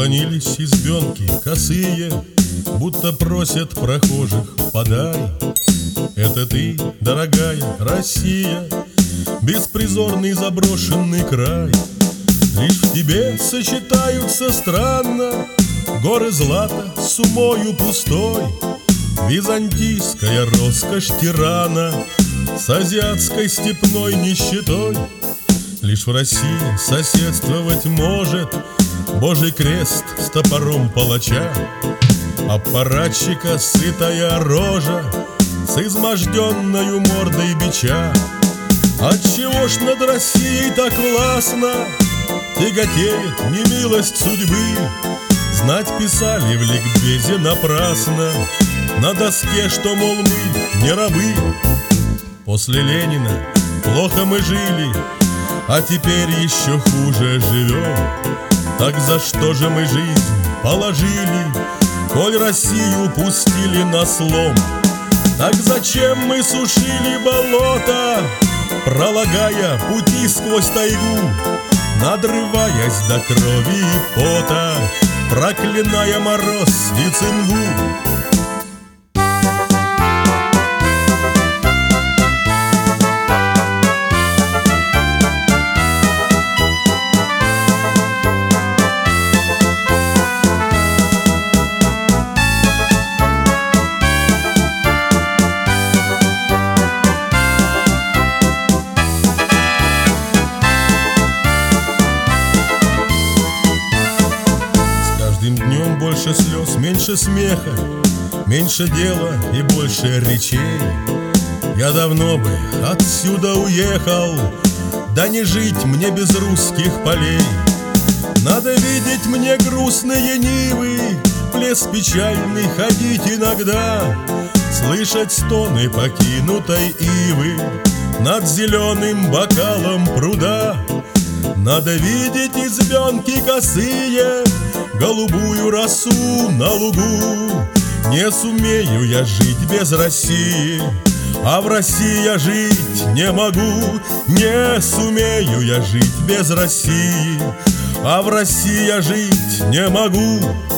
Склонились избенки косые, будто просят прохожих: подай. Это ты, дорогая Россия, беспризорный заброшенный край. Лишь в тебе сочетаются странно горы злата с умою пустой, византийская роскошь тирана с азиатской степной нищетой. Лишь в России соседствовать может Божий крест с топором палача, аппаратчика сытая рожа с изможденною мордой бича. Отчего ж над Россией так властно тяготеет немилость судьбы? Знать писали в ликбезе напрасно на доске, что, мол, мы не рабы. После Ленина плохо мы жили, а теперь еще хуже живем. Так за что же мы жизнь положили, коль Россию пустили на слом? Так зачем мы сушили болото, пролагая пути сквозь тайгу, надрываясь до крови и пота, проклиная мороз и цингу? Днем больше слез, меньше смеха, меньше дела и больше речей. Я давно бы отсюда уехал, да не жить мне без русских полей. Надо видеть мне грустные нивы, в лес печальный ходить иногда, слышать стоны покинутой ивы над зеленым бокалом пруда. Надо видеть избенки косые, голубую росу на лугу. Не сумею я жить без России, а в России я жить не могу. Не сумею я жить без России, а в России я жить не могу.